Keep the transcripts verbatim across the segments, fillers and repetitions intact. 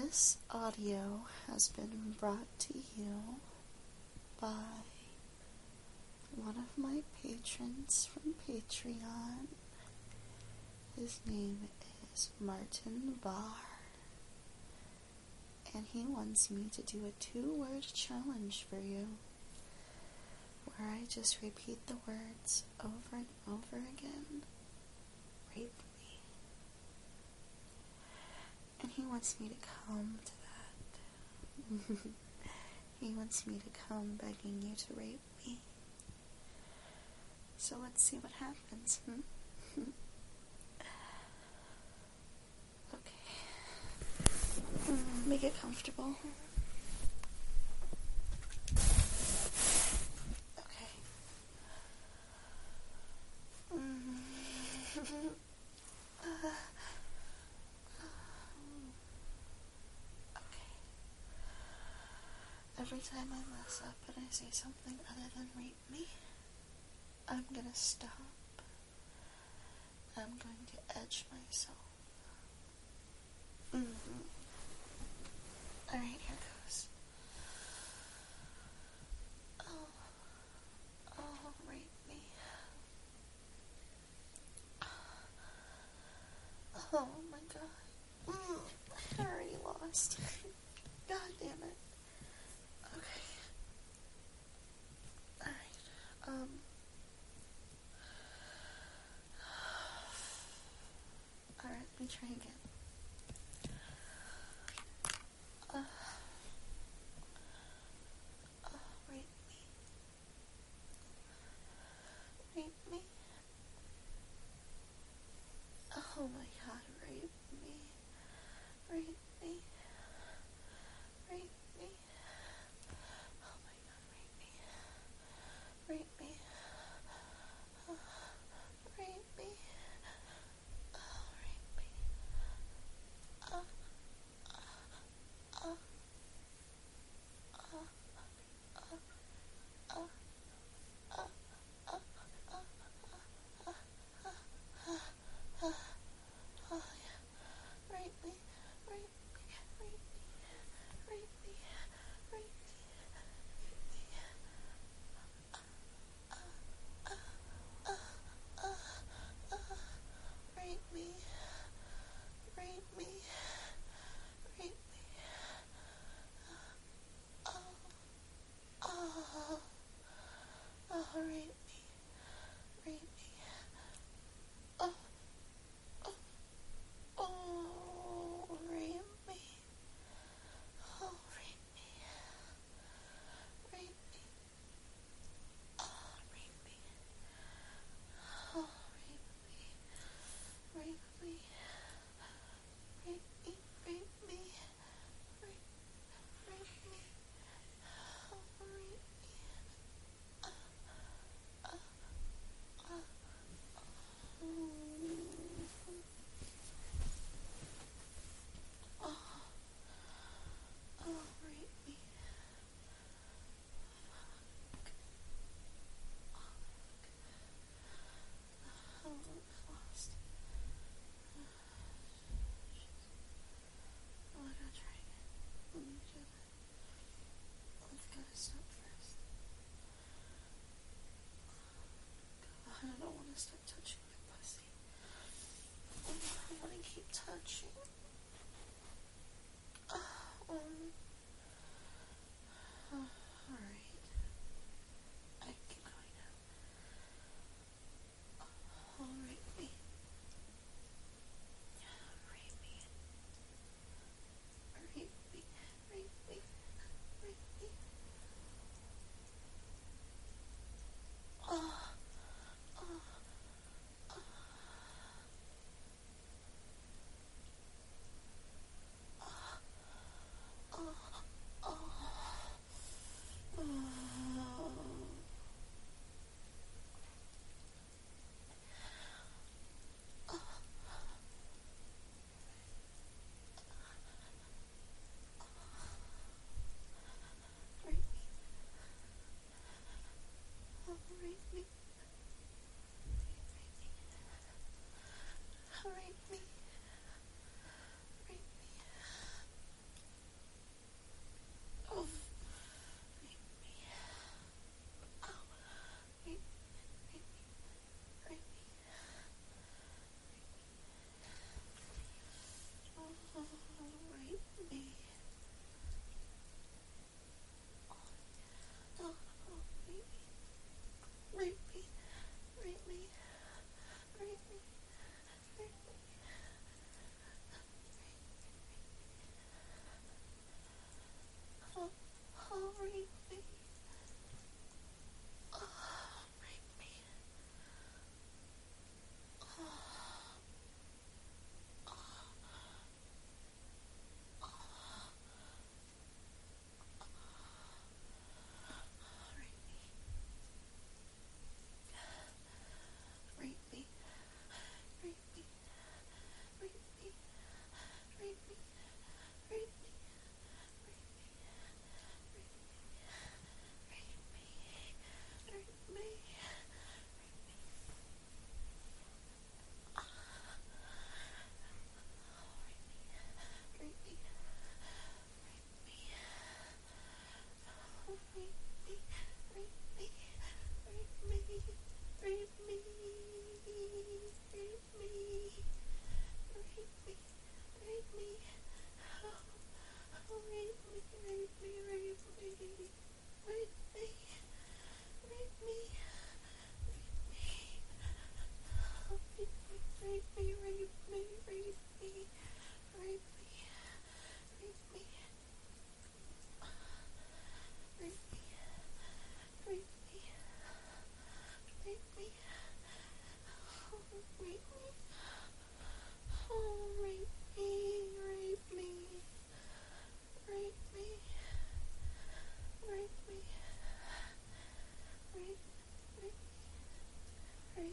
This audio has been brought to you by one of my patrons from Patreon. His name is Martin Barr, and he wants me to do a two-word challenge for you, where I just repeat the words over and over again. Rape me. And he wants me to come to that. He wants me to come begging you to rape me. So let's see what happens, hmm? Okay. Mm, make it comfortable. Okay. Mm. uh. Every time I mess up and I say something other than rape me, I'm gonna stop. I'm going to edge myself. Mm-hmm. Alright, here goes. Oh, oh, rape me. Oh my god. Mm, I already lost. God damn it. Okay. Alright. Um. Alright, let me try again. Uh. Oh, rape me. Rape me. Oh my god, rape me. Rape me. Rape me. Oh my god, rape me. Rape me. Oh, rape me. Oh, rape me. Oh, oh, oh, oh, oh, oh, oh, oh, oh, oh, yeah. Rape me. Rape me. Rape me. Rape me. Rape me. Rape me, rape me, rape me, oh, oh, oh, rape me, rape me, oh, oh, oh, rape me, oh, rape me, rape me, oh, rape me, oh, rape me, rape me, rape me, rape me, rape, rape me, oh, rape me, oh, oh, oh, oh, oh, rape me. Oh, I've lost. Oh, I gotta try again. Let me do that. I've gotta stop first. God, I don't want to stop touching my pussy. I want to keep touching. Oh, um, uh, alright. I can keep going now. Oh, rape me. Rape me. Rape me. Rape me. Rape me. Oh, oh, oh, oh, oh, oh.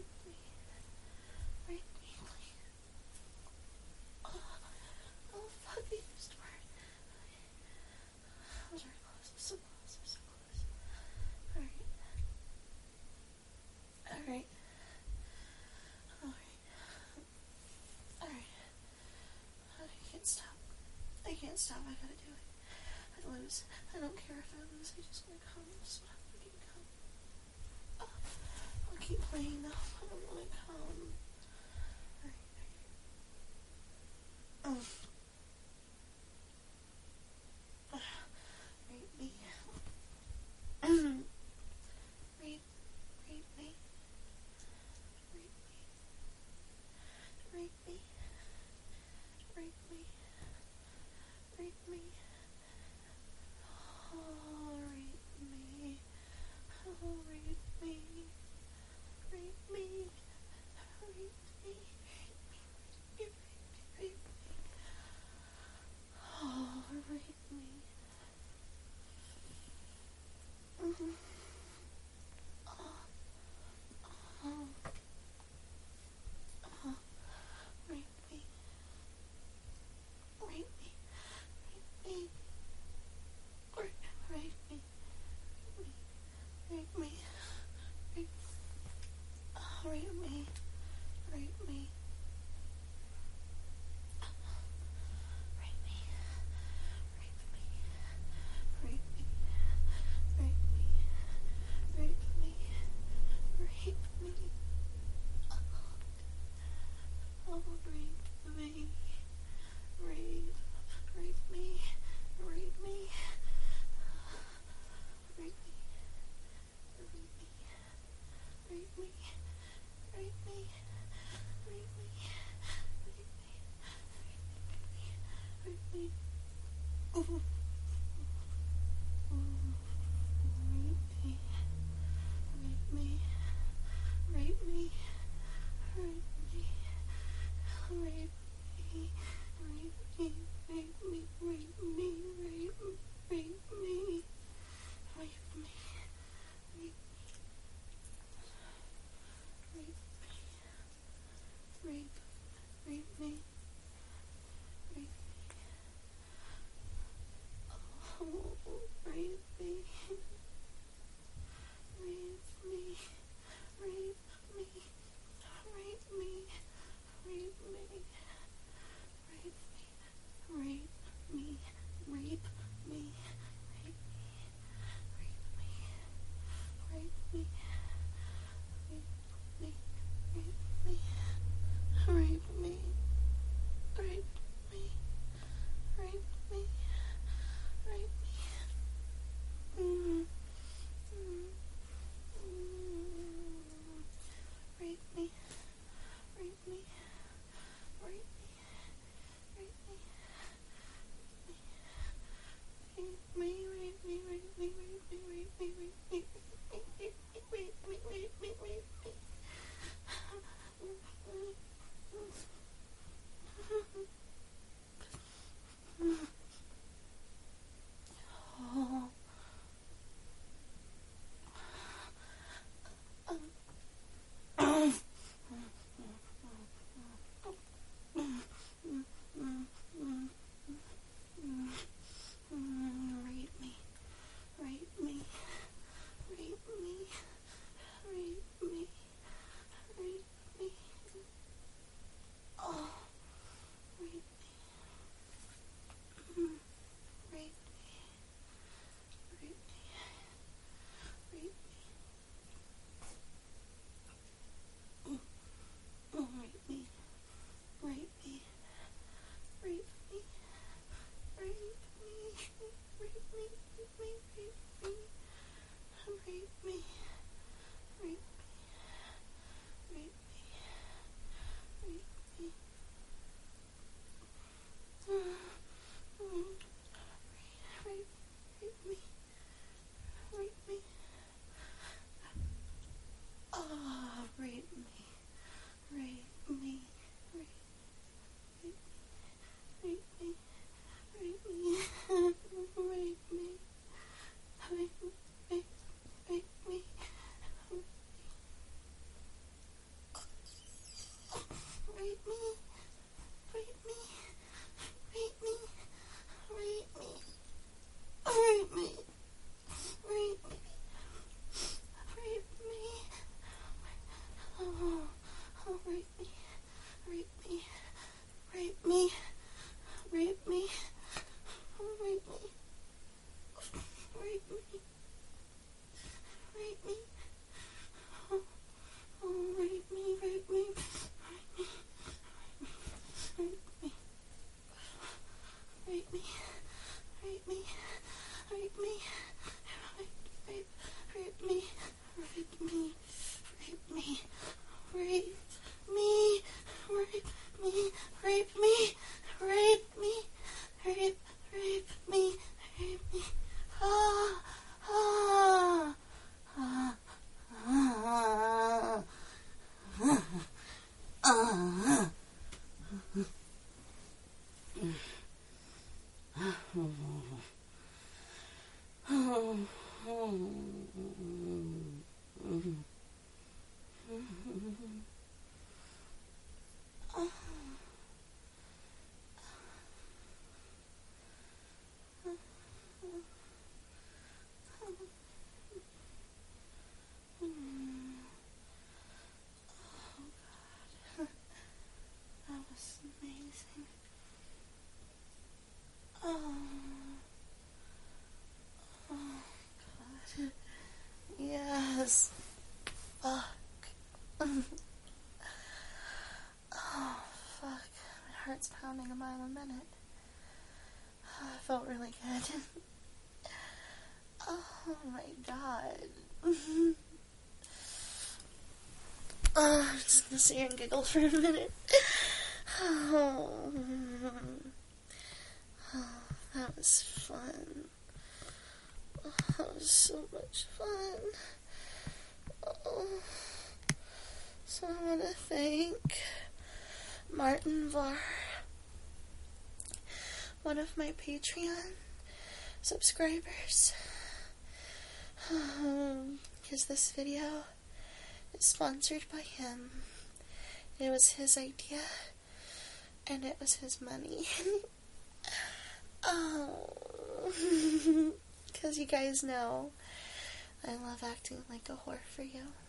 Rape me. Rape me, please. Oh, oh fuck, I used to word. I was very close. I was so close. I was so close. Alright. Alright. Alright. Alright. I can't stop. I can't stop. I gotta do it. I lose. I don't care if I lose. I just wanna come. I just wanna fucking come. Oh, I'll keep playing though. I don't wanna come. Alright. Oh. Rape me. Rape. Rape me. Rape me. Rape me. Rape me. Rape me. Oh, rape me. Oh, rape me. Rape me. Rape me. Rape me. Rape me. Rape me. heart's pounding a mile a minute. I felt really good. Oh my god. Oh, I'm just gonna sit here and giggle for a minute. Oh, oh that was fun. Oh, that was so much fun. Oh. So I want to thank Martin Var, one of my Patreon subscribers, because um, this video is sponsored by him. It was his idea, and it was his money. Oh, because you guys know I love acting like a whore for you.